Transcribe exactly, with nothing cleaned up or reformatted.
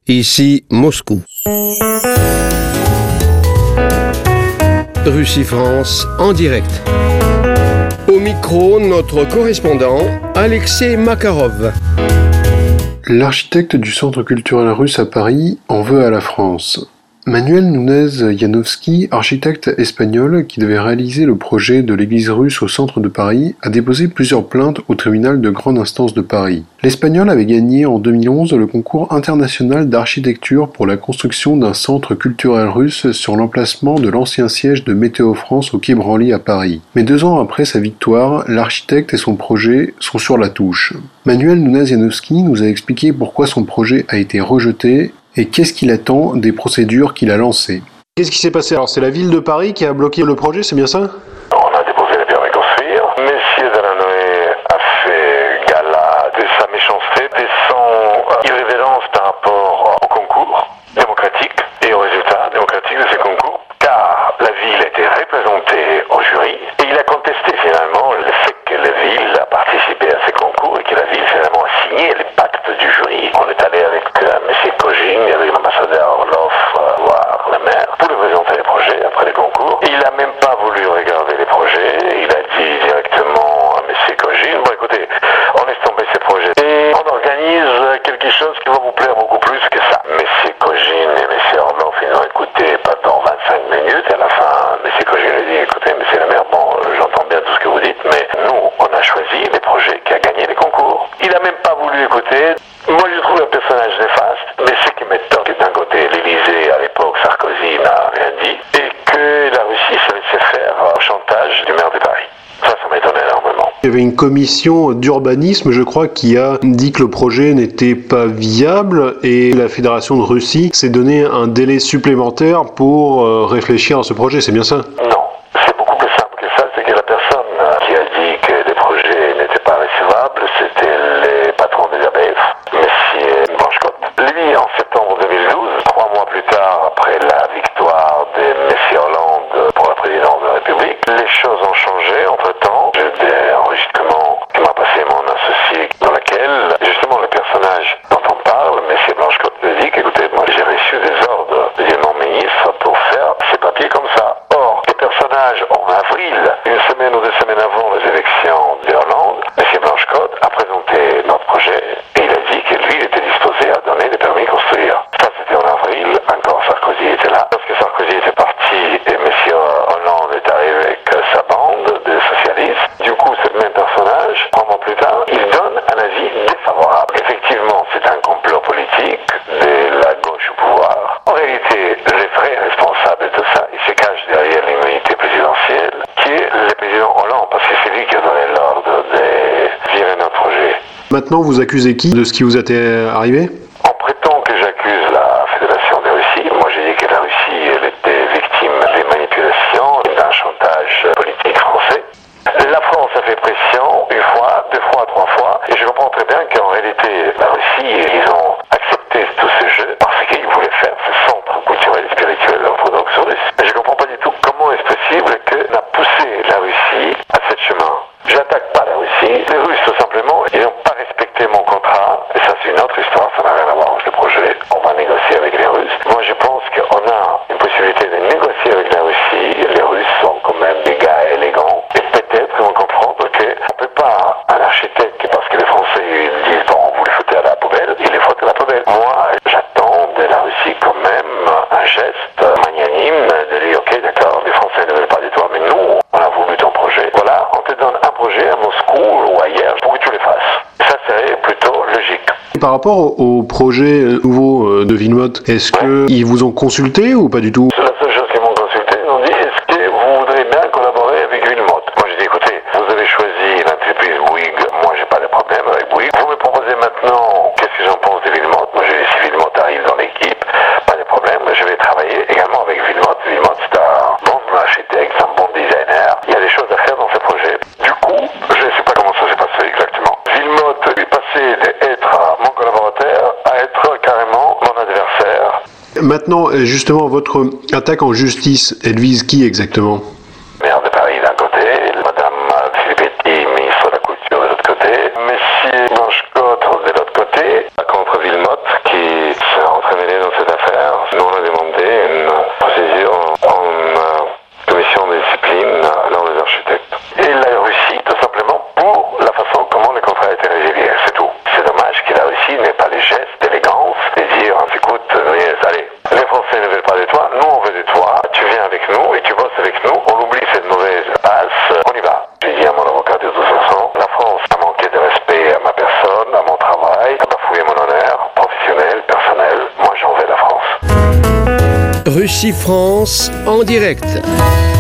Ici Moscou. Russie-France en direct. Au micro, notre correspondant, Alexei Makarov. L'architecte du Centre culturel russe à Paris en veut à la France. Manuel Nunez-Janowski, architecte espagnol qui devait réaliser le projet de l'église russe au centre de Paris, a déposé plusieurs plaintes au tribunal de grande instance de Paris. L'Espagnol avait gagné en deux mille onze le concours international d'architecture pour la construction d'un centre culturel russe sur l'emplacement de l'ancien siège de Météo France au quai Branly à Paris. Mais deux ans après sa victoire, l'architecte et son projet sont sur la touche. Manuel Nunez-Janowski nous a expliqué pourquoi son projet a été rejeté et qu'est-ce qu'il attend des procédures qu'il a lancées. Qu'est-ce qui s'est passé? Alors c'est la ville de Paris qui a bloqué le projet, c'est bien ça? On a déposé les permis de construire. Messieurs Delanoë a fait gala de sa méchanceté, de son irrévérence par rapport au concours démocratique et aux résultats démocratiques de ce concours, car la ville était représentée au jury et il a contesté finalement le fait que la ville a participé à ce concours et que la ville finalement a signé les pactes du jury. On est allé avec euh, M. Kojin et avec l'ambassadeur Orlov euh, voir le maire pour lui présenter les projets après le concours. Il n'a même pas voulu regarder les projets. Il a dit directement à M. Kojin, bon écoutez, on laisse tomber ces projets et on organise quelque chose qui va vous plaire beaucoup plus que ça. M. Kojin et M. Orlov, ils ont écouté pendant vingt-cinq minutes et à la fin, M. Kojin lui dit, écoutez, M. le maire, bon, j'entends bien tout ce que vous dites, mais nous, on a choisi les projets qui a gagné les concours. Il n'a même pas voulu écouter. Moi, je trouve un personnage néfaste, mais ce qui m'étonne, que d'un côté, l'Élysée, à l'époque, Sarkozy n'a rien dit, et que la Russie se laissait faire au chantage du maire de Paris. Ça, ça m'étonne énormément. Il y avait une commission d'urbanisme, je crois, qui a dit que le projet n'était pas viable, et la Fédération de Russie s'est donné un délai supplémentaire pour euh, réfléchir à ce projet, c'est bien ça? Non, c'est beaucoup plus simple que ça. C'est que la personne qui a dit que les projets n'étaient pas recevables, c'était les patrons des A B F, M. Blanchecott. Lui, en septembre deux mille douze, trois mois plus tard, après la victoire de M. Hollande pour la présidence de la République, les choses ont changé entre-temps. J'ai des enregistrements que m'a passé mon associé, dans lequel, justement, le personnage dont on parle, M. Blanchecott, me dit qu'écoutez, moi j'ai reçu des ordres du non-ministre pour faire ces papiers comme ça. Or, le personnage, en avril, une semaine ou deux semaines avant les élections de Hollande, M. Blanchecott a présenté notre projet et il a dit que lui, il était disposé à donner des permis de construire. Ça, c'était en avril, encore Sarkozy était là. Lorsque Sarkozy était parti et M. Hollande est arrivé avec sa bande de socialistes, du coup, ce même personnage, un mois plus tard, il donne un avis défavorable. Effectivement, c'est un complot politique de la gauche au pouvoir. En réalité, les vrais responsables de tout ça, ils se cachent derrière l'immunité présidentielle, qui est le président Hollande, parce que c'est lui qui a donné l'ordre de virer notre projet. Maintenant, vous accusez qui de ce qui vous est arrivé? On prétend que j'accuse la Fédération de Russie. Moi, j'ai dit que la Russie, elle était victime des manipulations et d'un chantage politique français. La France a fait pression une fois, deux fois, trois fois, et je comprends très bien qu'en réalité, la Russie, ils ont accepté tout ce jeu parce qu'ils voulaient faire ce centre culturel et spirituel orthodoxe russe. Mais je comprends pas du tout comment est-ce possible qu'on a poussé la Russie à ce chemin. J'attaque pas la Russie. Les Russes, tout simplement, ils n'ont pas respecté mon contrat, et ça c'est une autre histoire, ça n'a rien à voir avec le projet. On va négocier avec les Russes. Moi, je pense qu'on a une possibilité de négocier avec la Russie. Les Russes sont quand même des gars élégants, et peut-être qu'on comprend qu'on ne peut pas, un architecte, parce que les Français ils disent bon, vous les foutez à la poubelle, ils les foutent à la poubelle. Moi, j'attends de la Russie quand même un geste magnanime de dire ok, d'accord, les Français ne veulent pas de toi, mais nous, on a voulu ton projet. Voilà, on te donne un projet à Moscou ou ailleurs pour que tu le fasses. Ça serait plutôt logique. Par rapport au projet nouveau de Villemotte, est-ce ouais. qu'ils vous ont consulté ou pas du tout? C'est la seule chose qu'ils m'ont consulté. Ils m'ont dit est-ce que vous voudrez bien collaborer avec Villemotte? Moi j'ai dit écoutez, vous avez choisi l'entreprise Bouygues, moi j'ai pas de problème avec Bouygues. Vous me proposez maintenant qu'est-ce que j'en pense de Villemotte? Moi j'ai dit si Villemotte arrive dans l'équipe, pas de problème, je vais travailler également avec Villemotte. Villemotte c'est un bon architecte, c'est un bon designer. Il y a des choses à faire dans ce projet. Du coup, je ne sais pas comment ça s'est passé exactement. Villemotte est passé d'être mon collaborateur à être carrément mon adversaire. Maintenant, justement, votre attaque en justice, elle vise qui exactement? Maire de Paris d'un côté, Madame Filippetti, ministre de la Culture de l'autre côté, Monsieur Blanchecott de l'autre côté, contre Villemotte qui s'est entraîné toi, tu viens avec nous et tu bosses avec nous. On oublie cette mauvaise passe, on y va. J'ai dit à mon avocat de toute façon, la France a manqué de respect à ma personne, à mon travail, a bafoué mon honneur professionnel, personnel. Moi, j'en vais la France. Russie-France en direct.